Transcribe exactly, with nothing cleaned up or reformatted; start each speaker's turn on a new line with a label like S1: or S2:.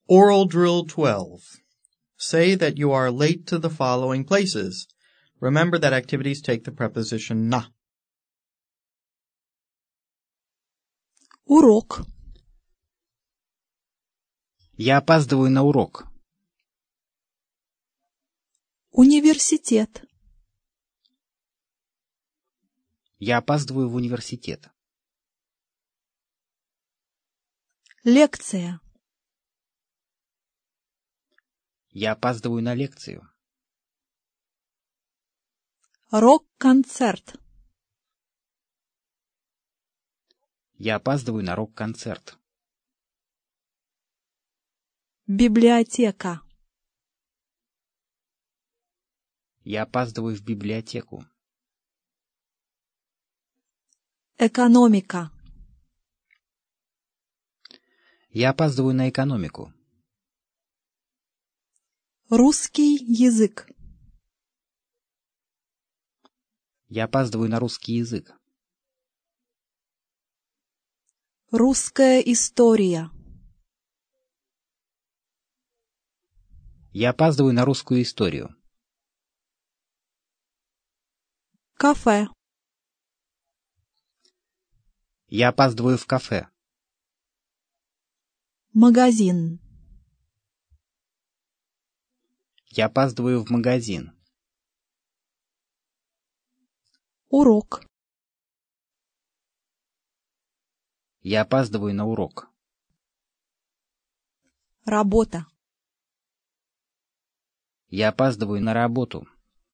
S1: Oral Drill twelve. Say that you are late to the following places. Remember that activities take the preposition na.
S2: Урок.
S3: Я опаздываю на урок.
S2: Университет.
S3: Я опаздываю в университет.
S2: Лекция.
S3: Я опаздываю на лекцию.
S2: Рок-концерт.
S3: Я опаздываю на рок-концерт.
S2: Библиотека.
S3: Я опаздываю в библиотеку.
S2: Экономика.
S3: Я опаздываю на экономику.
S2: Русский язык.
S3: Я опаздываю на русский язык.
S2: Русская история.
S3: Я опаздываю на русскую историю.
S2: Кафе.
S3: Я опаздываю в кафе.
S2: Магазин.
S3: Я опаздываю в магазин.
S2: Урок.
S3: Я опаздываю на урок.
S2: Работа.
S3: Я опаздываю на работу.